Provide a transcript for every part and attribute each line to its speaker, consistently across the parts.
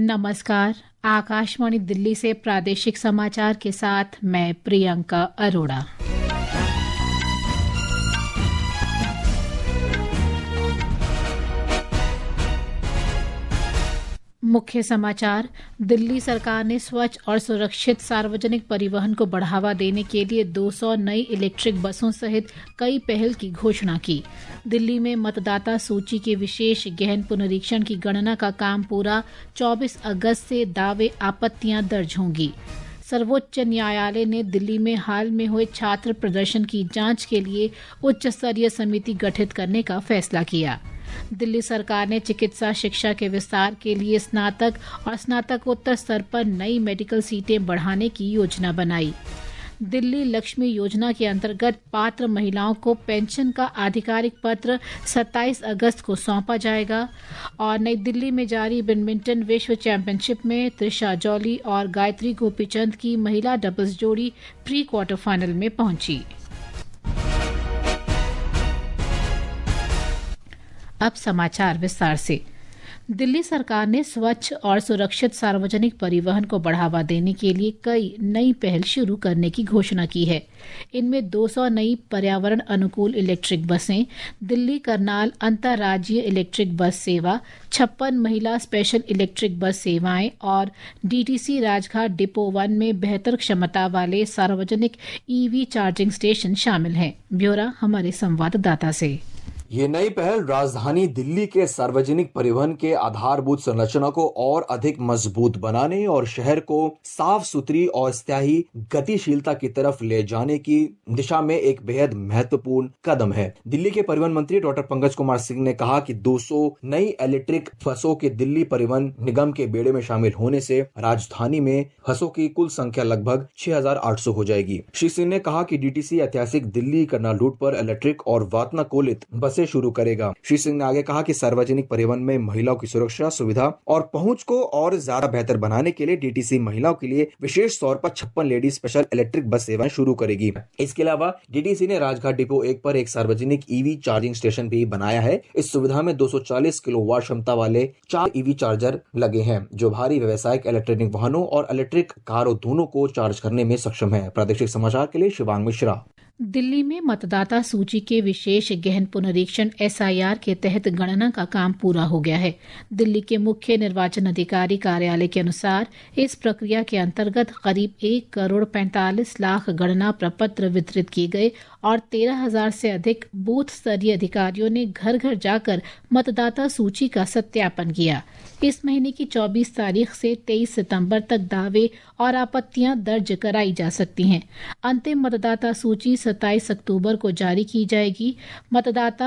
Speaker 1: नमस्कार। आकाशवाणी दिल्ली से प्रादेशिक समाचार के साथ मैं प्रियंका अरोड़ा। मुख्य समाचार। दिल्ली सरकार ने स्वच्छ और सुरक्षित सार्वजनिक परिवहन को बढ़ावा देने के लिए 200 नई इलेक्ट्रिक बसों सहित कई पहल की घोषणा की। दिल्ली में मतदाता सूची के विशेष गहन पुनरीक्षण की गणना का काम पूरा। 24 अगस्त से दावे आपत्तियां दर्ज होंगी। सर्वोच्च न्यायालय ने दिल्ली में हाल में हुए छात्र प्रदर्शन की जांच के लिए उच्च स्तरीय समिति गठित करने का फैसला किया। दिल्ली सरकार ने चिकित्सा शिक्षा के विस्तार के लिए स्नातक और स्नातकोत्तर स्तर पर नई मेडिकल सीटें बढ़ाने की योजना बनाई। दिल्ली लक्ष्मी योजना के अंतर्गत पात्र महिलाओं को पेंशन का आधिकारिक पत्र 27 अगस्त को सौंपा जाएगा। और नई दिल्ली में जारी बैडमिंटन विश्व चैंपियनशिप में त्रिशा जॉली और गायत्री गोपीचंद की महिला डबल्स जोड़ी प्री क्वार्टर फाइनल में पहुंची। अब समाचार विस्तार से। दिल्ली सरकार ने स्वच्छ और सुरक्षित सार्वजनिक परिवहन को बढ़ावा देने के लिए कई नई पहल शुरू करने की घोषणा की है। इनमें 200 नई पर्यावरण अनुकूल इलेक्ट्रिक बसें, दिल्ली करनाल अंतर्राज्यीय इलेक्ट्रिक बस सेवा, 56 महिला स्पेशल इलेक्ट्रिक बस सेवाएं और डीटीसी राजघाट डिपो 1 में बेहतर क्षमता वाले सार्वजनिक ईवी चार्जिंग स्टेशन शामिल हैं। ब्यौरा हमारे संवाददाता से।
Speaker 2: ये नई पहल राजधानी दिल्ली के सार्वजनिक परिवहन के आधारभूत संरचना को और अधिक मजबूत बनाने और शहर को साफ सुथरी और स्थायी गतिशीलता की तरफ ले जाने की दिशा में एक बेहद महत्वपूर्ण कदम है। दिल्ली के परिवहन मंत्री डॉक्टर पंकज कुमार सिंह ने कहा कि 200 नई इलेक्ट्रिक बसों के दिल्ली परिवहन निगम के बेड़े में शामिल होने से राजधानी में बसों की कुल संख्या लगभग 6800 हो जाएगी। श्री सिंह ने कहा कि डीटीसी ऐतिहासिक दिल्ली करनाल रूट पर इलेक्ट्रिक और वातानुकूलित बसें शुरू करेगा। श्री सिंह ने आगे कहा कि सार्वजनिक परिवहन में महिलाओं की सुरक्षा, सुविधा और पहुंच को और ज्यादा बेहतर बनाने के लिए डीटीसी महिलाओं के लिए विशेष तौर पर 56 लेडीज स्पेशल इलेक्ट्रिक बस सेवाएं शुरू करेगी। इसके अलावा डीटीसी ने राजघाट डिपो 1 पर एक सार्वजनिक ईवी चार्जिंग स्टेशन भी बनाया है। इस सुविधा में 240 किलोवाट क्षमता वाले 4 ईवी चार्जर लगे हैं, जो भारी व्यावसायिक इलेक्ट्रॉनिक वाहनों और इलेक्ट्रिक कारों दोनों को चार्ज करने में सक्षम है। प्रादेशिक समाचार के लिए शिवांग मिश्रा।
Speaker 1: दिल्ली में मतदाता सूची के विशेष गहन पुनरीक्षण SIR के तहत गणना का काम पूरा हो गया है। दिल्ली के मुख्य निर्वाचन अधिकारी कार्यालय के अनुसार इस प्रक्रिया के अंतर्गत करीब 1 करोड़ 45 लाख गणना प्रपत्र वितरित किए गए और 13,000 से अधिक बूथ स्तरीय अधिकारियों ने घर घर जाकर मतदाता सूची का सत्यापन किया। इस महीने की 24 तारीख से 23 सितंबर तक दावे और आपत्तियां दर्ज कराई जा सकती हैं। अंतिम मतदाता सूची 27 अक्टूबर को जारी की जाएगी। मतदाता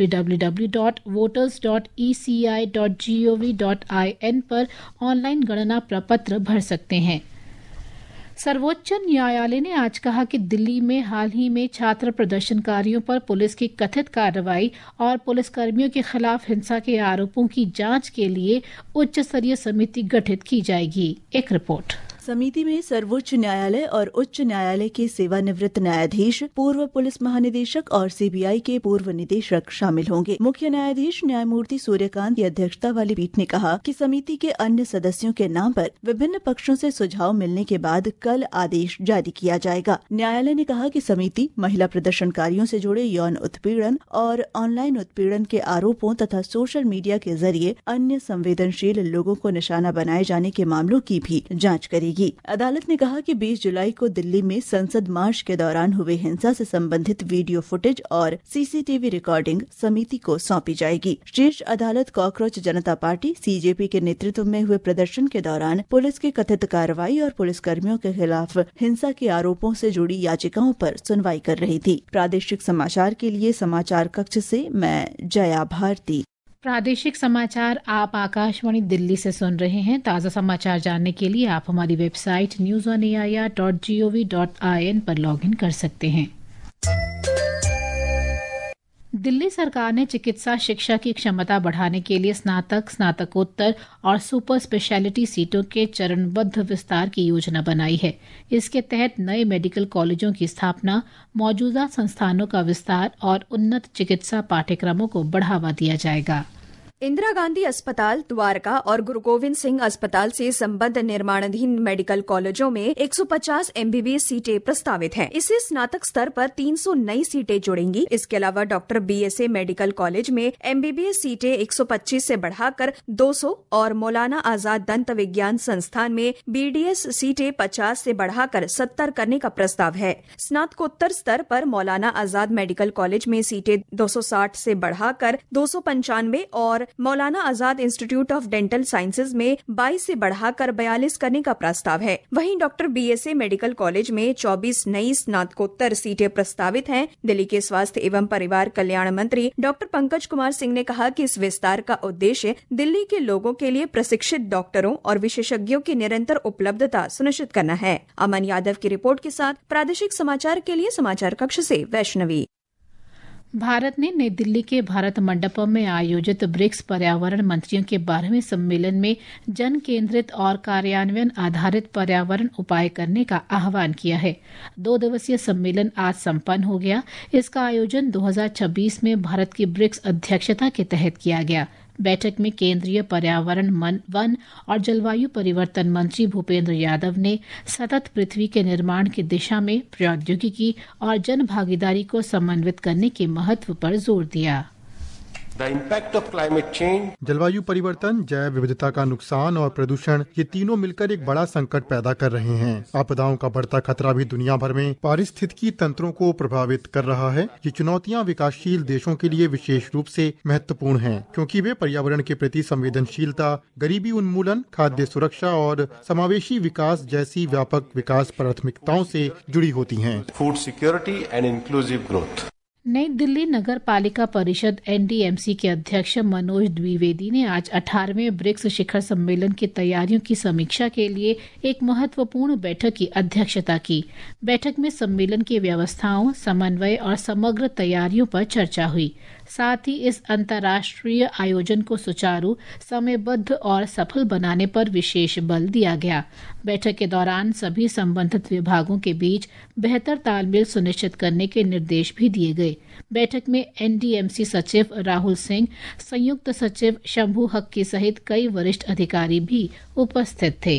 Speaker 1: www.voters.eci.gov.in पर ऑनलाइन गणना प्रपत्र भर सकते हैं। सर्वोच्च न्यायालय ने आज कहा कि दिल्ली में हाल ही में छात्र प्रदर्शनकारियों पर पुलिस की कथित कार्रवाई और पुलिसकर्मियों के खिलाफ हिंसा के आरोपों की जांच के लिए उच्च स्तरीय समिति गठित की जाएगी। एक रिपोर्ट।
Speaker 3: समिति में सर्वोच्च न्यायालय और उच्च न्यायालय के सेवानिवृत्त न्यायाधीश, पूर्व पुलिस महानिदेशक और CBI के पूर्व निदेशक शामिल होंगे। मुख्य न्यायाधीश न्यायमूर्ति सूर्यकांत की अध्यक्षता वाली पीठ ने कहा कि समिति के अन्य सदस्यों के नाम पर विभिन्न पक्षों से सुझाव मिलने के बाद कल आदेश जारी किया जाएगा। न्यायालय ने कहा कि समिति महिला प्रदर्शनकारियों से जुड़े यौन उत्पीड़न और ऑनलाइन उत्पीड़न के आरोपों तथा सोशल मीडिया के जरिए अन्य संवेदनशील लोगों को निशाना बनाए जाने के मामलों की भी जाँच करेगी। अदालत ने कहा कि 20 जुलाई को दिल्ली में संसद मार्च के दौरान हुए हिंसा से संबंधित वीडियो फुटेज और CCTV रिकॉर्डिंग समिति को सौंपी जाएगी। शीर्ष अदालत कॉकरोच जनता पार्टी CJP के नेतृत्व में हुए प्रदर्शन के दौरान पुलिस की कथित कार्रवाई और पुलिसकर्मियों के खिलाफ हिंसा के आरोपों से जुड़ी याचिकाओं पर सुनवाई कर रही थी। प्रादेशिक समाचार के लिए समाचार कक्ष से मैं जया भारती।
Speaker 1: प्रादेशिक समाचार आप आकाशवाणी दिल्ली से सुन रहे हैं। ताज़ा समाचार जानने के लिए आप हमारी वेबसाइट news.air.gov.in पर लॉगिन कर सकते हैं। दिल्ली सरकार ने चिकित्सा शिक्षा की क्षमता बढ़ाने के लिए स्नातक, स्नातकोत्तर और सुपर स्पेशलिटी सीटों के चरणबद्ध विस्तार की योजना बनाई है। इसके तहत नए मेडिकल कॉलेजों की स्थापना, मौजूदा संस्थानों का विस्तार और उन्नत चिकित्सा पाठ्यक्रमों को बढ़ावा दिया जाएगा।
Speaker 4: इंदिरा गांधी अस्पताल द्वारका और गुरु गोविंद सिंह अस्पताल से संबद्ध निर्माणाधीन मेडिकल कॉलेजों में 150 MBBS सीटें प्रस्तावित हैं। इससे स्नातक स्तर पर 300 नई सीटें जुड़ेंगी। इसके अलावा डॉक्टर BSA मेडिकल कॉलेज में MBBS सीटें 125 से बढ़ाकर 200 और मौलाना आजाद दंत विज्ञान संस्थान में BDS सीटें 50 से बढ़ाकर 70 करने का प्रस्ताव है। स्नातकोत्तर स्तर पर मौलाना आजाद मेडिकल कॉलेज में सीटें 260 से बढ़ाकर 295 और Maulana Azad institute of dental sciences में 22 से बढ़ाकर 42 करने का प्रस्ताव है। वहीं डॉक्टर BSA मेडिकल कॉलेज में 24 नई स्नातकोत्तर सीटें प्रस्तावित हैं। दिल्ली के स्वास्थ्य एवं परिवार कल्याण मंत्री डॉक्टर पंकज कुमार सिंह ने कहा कि इस विस्तार का उद्देश्य दिल्ली के लोगों के लिए प्रशिक्षित डॉक्टरों और विशेषज्ञों की निरंतर उपलब्धता सुनिश्चित करना है। अमन यादव की रिपोर्ट के साथ प्रादेशिक समाचार के लिए समाचार कक्ष से वैष्णवी।
Speaker 1: भारत ने नई दिल्ली के भारत मंडपम में आयोजित ब्रिक्स पर्यावरण मंत्रियों के 12वें सम्मेलन में जन केंद्रित और कार्यान्वयन आधारित पर्यावरण उपाय करने का आह्वान किया है। 2 दिवसीय सम्मेलन आज संपन्न हो गया। इसका आयोजन 2026 में भारत की ब्रिक्स अध्यक्षता के तहत किया गया। बैठक में केंद्रीय पर्यावरण, वन और जलवायु परिवर्तन मंत्री भूपेंद्र यादव ने सतत पृथ्वी के निर्माण की दिशा में प्रौद्योगिकी और जन भागीदारी को समन्वित करने के महत्व पर जोर दिया।
Speaker 5: जलवायु परिवर्तन, जैव विविधता का नुकसान और प्रदूषण, ये तीनों मिलकर एक बड़ा संकट पैदा कर रहे हैं। आपदाओं का बढ़ता खतरा भी दुनिया भर में पारिस्थितिकी तंत्रों को प्रभावित कर रहा है। ये चुनौतियां विकासशील देशों के लिए विशेष रूप से महत्वपूर्ण हैं, क्योंकि वे पर्यावरण के प्रति संवेदनशीलता, गरीबी उन्मूलन, खाद्य सुरक्षा और समावेशी विकास जैसी व्यापक विकास प्राथमिकताओं से जुड़ी होती हैं।
Speaker 6: Food security and inclusive growth.
Speaker 1: नई दिल्ली नगर पालिका परिषद NDMC के अध्यक्ष मनोज द्विवेदी ने आज 18वें ब्रिक्स शिखर सम्मेलन की तैयारियों की समीक्षा के लिए एक महत्वपूर्ण बैठक की अध्यक्षता की। बैठक में सम्मेलन की व्यवस्थाओं, समन्वय और समग्र तैयारियों पर चर्चा हुई। साथ ही इस अंतर्राष्ट्रीय आयोजन को सुचारू, समयबद्ध और सफल बनाने पर विशेष बल दिया गया। बैठक के दौरान सभी संबंधित विभागों के बीच बेहतर तालमेल सुनिश्चित करने के निर्देश भी दिए गए। बैठक में NDMC सचिव राहुल सिंह, संयुक्त सचिव शंभू हक्की सहित कई वरिष्ठ अधिकारी भी उपस्थित थे।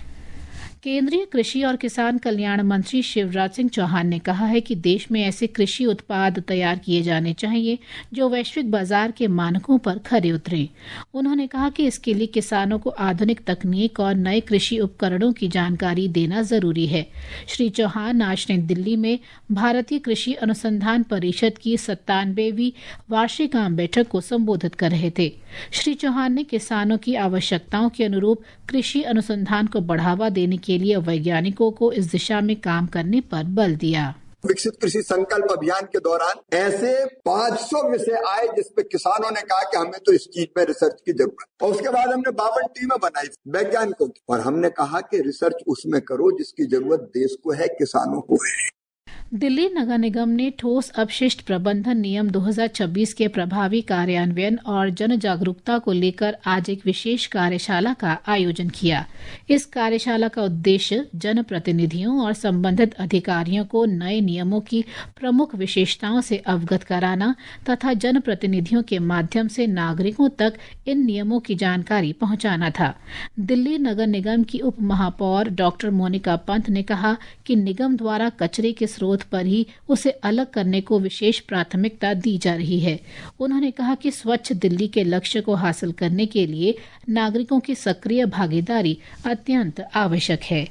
Speaker 1: केंद्रीय कृषि और किसान कल्याण मंत्री शिवराज सिंह चौहान ने कहा है कि देश में ऐसे कृषि उत्पाद तैयार किए जाने चाहिए जो वैश्विक बाजार के मानकों पर खरे उतरें। उन्होंने कहा कि इसके लिए किसानों को आधुनिक तकनीक और नए कृषि उपकरणों की जानकारी देना जरूरी है। श्री चौहान आज नई दिल्ली में भारतीय कृषि अनुसंधान परिषद की 97वीं वार्षिक आम बैठक को संबोधित कर रहे थे। श्री चौहान ने किसानों की आवश्यकताओं के अनुरूप कृषि अनुसंधान को बढ़ावा देने के लिए वैज्ञानिकों को इस दिशा में काम करने पर बल दिया।
Speaker 7: विकसित कृषि संकल्प अभियान के दौरान ऐसे 500 विषय आए जिसपे किसानों ने कहा कि हमें तो इस चीज पे रिसर्च की जरूरत है। और उसके बाद हमने 52 टीमें बनाई वैज्ञानिकों की, और हमने कहा कि रिसर्च उसमें करो जिसकी जरूरत देश को है, किसानों को है।
Speaker 1: दिल्ली नगर निगम ने ठोस अपशिष्ट प्रबंधन नियम 2026 के प्रभावी कार्यान्वयन और जन जागरूकता को लेकर आज एक विशेष कार्यशाला का आयोजन किया। इस कार्यशाला का उद्देश्य जन प्रतिनिधियों और संबंधित अधिकारियों को नए नियमों की प्रमुख विशेषताओं से अवगत कराना तथा जन प्रतिनिधियों के माध्यम से नागरिकों तक इन नियमों की जानकारी पहुंचाना था। दिल्ली नगर निगम की उप महापौर डॉक्टर मोनिका पंत ने कहा कि निगम द्वारा कचरे के स्रोत पर ही उसे अलग करने को विशेष प्राथमिकता दी जा रही है। उन्होंने कहा कि स्वच्छ दिल्ली के लक्ष्य को हासिल करने के लिए नागरिकों की सक्रिय भागीदारी अत्यंत आवश्यक है।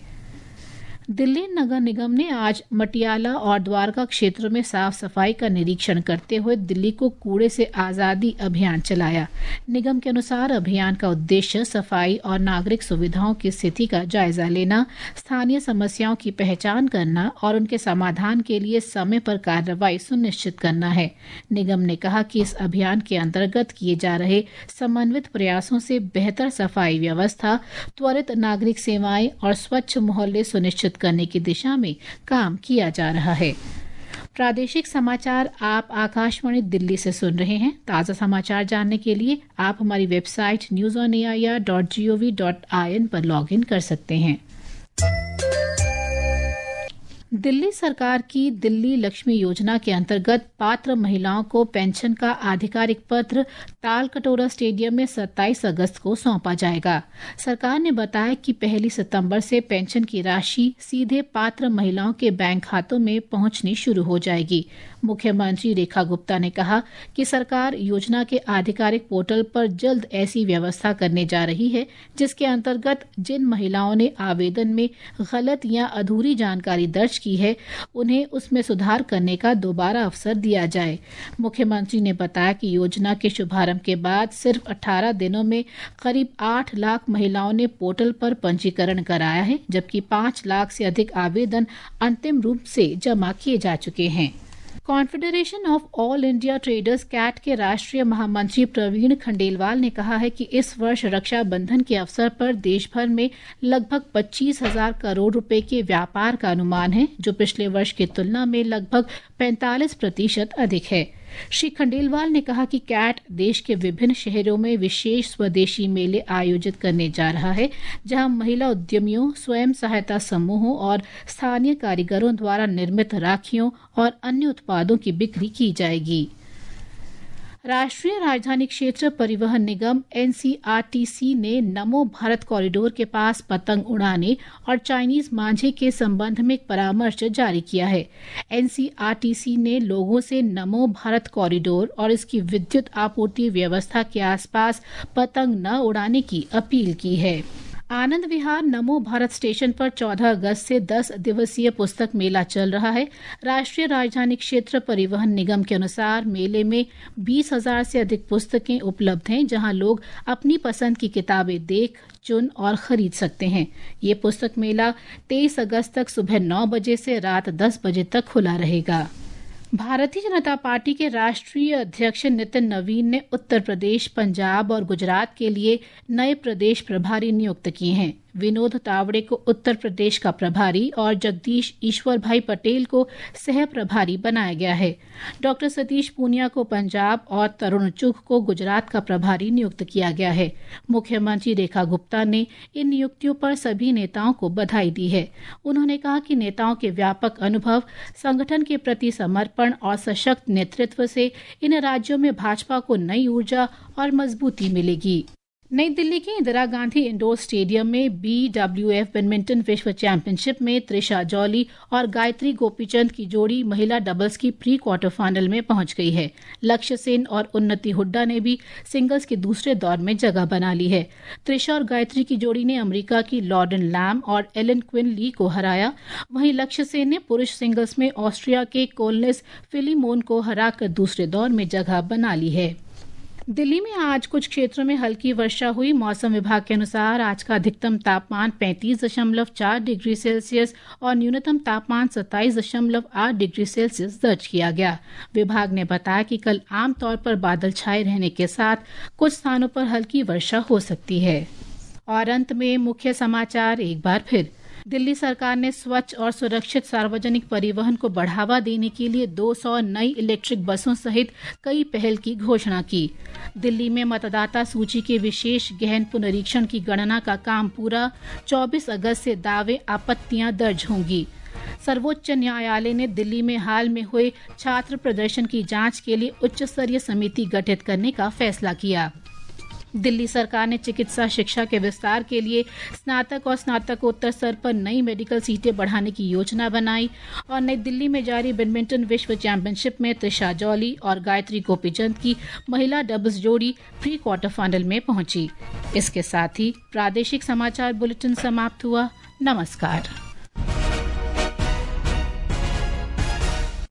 Speaker 1: दिल्ली नगर निगम ने आज मटियाला और द्वारका क्षेत्र में साफ सफाई का निरीक्षण करते हुए दिल्ली को कूड़े से आजादी अभियान चलाया। निगम के अनुसार अभियान का उद्देश्य सफाई और नागरिक सुविधाओं की स्थिति का जायजा लेना, स्थानीय समस्याओं की पहचान करना और उनके समाधान के लिए समय पर कार्रवाई सुनिश्चित करना है। निगम ने कहा कि इस अभियान के अंतर्गत किए जा रहे समन्वित प्रयासों से बेहतर सफाई व्यवस्था, त्वरित नागरिक सेवाएं और स्वच्छ मोहल्ले सुनिश्चित करने की दिशा में काम किया जा रहा है। प्रादेशिक समाचार आप आकाशवाणी दिल्ली से सुन रहे हैं। ताज़ा समाचार जानने के लिए आप हमारी वेबसाइट newsonair.gov.in पर लॉगिन कर सकते हैं। दिल्ली सरकार की दिल्ली लक्ष्मी योजना के अंतर्गत पात्र महिलाओं को पेंशन का आधिकारिक पत्र तालकटोरा स्टेडियम में 27 अगस्त को सौंपा जाएगा। सरकार ने बताया कि 1 सितंबर से पेंशन की राशि सीधे पात्र महिलाओं के बैंक खातों में पहुंचनी शुरू हो जाएगी। मुख्यमंत्री रेखा गुप्ता ने कहा कि सरकार योजना के आधिकारिक पोर्टल पर जल्द ऐसी व्यवस्था करने जा रही है जिसके अंतर्गत जिन महिलाओं ने आवेदन में गलत या अधूरी जानकारी दर्ज की है उन्हें उसमें सुधार करने का दोबारा अवसर दिया जाए। मुख्यमंत्री ने बताया कि योजना के शुभारंभ के बाद सिर्फ 18 दिनों में करीब 8 लाख महिलाओं ने पोर्टल पर पंजीकरण कराया है, जबकि 5 लाख से अधिक आवेदन अंतिम रूप से जमा किए जा चुके हैं। Confederation of all India traders CAT के राष्ट्रीय महामंत्री प्रवीण खंडेलवाल ने कहा है कि इस वर्ष रक्षाबंधन के अवसर पर देश भर में लगभग 25,000 करोड़ रुपए के व्यापार का अनुमान है, जो पिछले वर्ष की तुलना में लगभग 45% अधिक है। श्री खंडेलवाल ने कहा कि कैट देश के विभिन्न शहरों में विशेष स्वदेशी मेले आयोजित करने जा रहा है, जहां महिला उद्यमियों, स्वयं सहायता समूहों और स्थानीय कारीगरों द्वारा निर्मित राखियों और अन्य उत्पादों की बिक्री की जाएगी। राष्ट्रीय राजधानी क्षेत्र परिवहन निगम NCRTC ने नमो भारत कॉरिडोर के पास पतंग उड़ाने और चाइनीज मांझे के संबंध में एक परामर्श जारी किया है। NCRTC ने लोगों से नमो भारत कॉरिडोर और इसकी विद्युत आपूर्ति व्यवस्था के आसपास पतंग न उड़ाने की अपील की है। आनंद विहार नमो भारत स्टेशन पर 14 अगस्त से 10 दिवसीय पुस्तक मेला चल रहा है। राष्ट्रीय राजधानी क्षेत्र परिवहन निगम के अनुसार मेले में 20,000 से अधिक पुस्तकें उपलब्ध हैं, जहां लोग अपनी पसंद की किताबें देख, चुन और खरीद सकते हैं। ये पुस्तक मेला 23 अगस्त तक सुबह 9 बजे से रात 10 बजे तक खुला रहेगा। भारतीय जनता पार्टी के राष्ट्रीय अध्यक्ष नितिन नवीन ने उत्तर प्रदेश, पंजाब और गुजरात के लिए नए प्रदेश प्रभारी नियुक्त किए हैं। विनोद तावड़े को उत्तर प्रदेश का प्रभारी और जगदीश ईश्वर भाई पटेल को सह प्रभारी बनाया गया है। डॉक्टर सतीश पूनिया को पंजाब और तरुण चुघ को गुजरात का प्रभारी नियुक्त किया गया है। मुख्यमंत्री रेखा गुप्ता ने इन नियुक्तियों पर सभी नेताओं को बधाई दी है। उन्होंने कहा कि नेताओं के व्यापक अनुभव, संगठन के प्रति समर्पण और सशक्त नेतृत्व से इन राज्यों में भाजपा को नई ऊर्जा और मजबूती मिलेगी। नई दिल्ली के इंदिरा गांधी इंडोर स्टेडियम में BWF बैडमिंटन विश्व चैंपियनशिप में त्रिशा जॉली और गायत्री गोपीचंद की जोड़ी महिला डबल्स की प्री क्वार्टर फाइनल में पहुंच गई है। लक्ष्य सेन और उन्नति हुड्डा ने भी सिंगल्स के दूसरे दौर में जगह बना ली है। त्रिशा और गायत्री की जोड़ी ने अमेरिका की लॉर्डन लैम और एलन क्विन ली को हराया। वहीं लक्ष्य सेन ने पुरुष सिंगल्स में ऑस्ट्रिया के कोलनेस फिलिमोन को हराकर दूसरे दौर में जगह बना ली है। दिल्ली में आज कुछ क्षेत्रों में हल्की वर्षा हुई। मौसम विभाग के अनुसार आज का अधिकतम तापमान 35.4 डिग्री सेल्सियस और न्यूनतम तापमान 27.8 डिग्री सेल्सियस दर्ज किया गया। विभाग ने बताया कि कल आमतौर पर बादल छाए रहने के साथ कुछ स्थानों पर हल्की वर्षा हो सकती है। और अंत में मुख्य समाचार एक बार फिर। दिल्ली सरकार ने स्वच्छ और सुरक्षित सार्वजनिक परिवहन को बढ़ावा देने के लिए 200 नई इलेक्ट्रिक बसों सहित कई पहल की घोषणा की। दिल्ली में मतदाता सूची के विशेष गहन पुनरीक्षण की गणना का काम पूरा। 24 अगस्त से दावे आपत्तियां दर्ज होंगी। सर्वोच्च न्यायालय ने दिल्ली में हाल में हुए छात्र प्रदर्शन की जांच के लिए उच्च स्तरीय समिति गठित करने का फैसला किया। दिल्ली सरकार ने चिकित्सा शिक्षा के विस्तार के लिए स्नातक और स्नातकोत्तर स्तर पर नई मेडिकल सीटें बढ़ाने की योजना बनाई। और नई दिल्ली में जारी बैडमिंटन विश्व चैंपियनशिप में त्रिशा जॉली और गायत्री गोपीचंद की महिला डबल्स जोड़ी प्री क्वार्टर फाइनल में पहुंची। इसके साथ ही प्रादेशिक समाचार बुलेटिन समाप्त हुआ। नमस्कार।